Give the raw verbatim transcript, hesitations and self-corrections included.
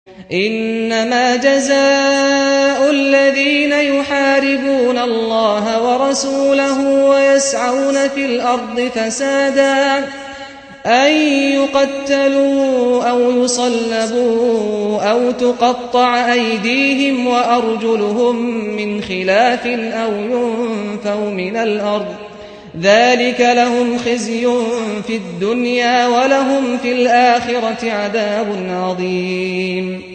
إنما جزاء الذين يحاربون الله ورسوله ويسعون في الأرض فسادا أن يقتلوا أو يصلبوا أو تقطع أيديهم وأرجلهم من خلاف أو ينفوا من الأرض ذلك لهم خزي في الدنيا ولهم في الآخرة عذاب عظيم.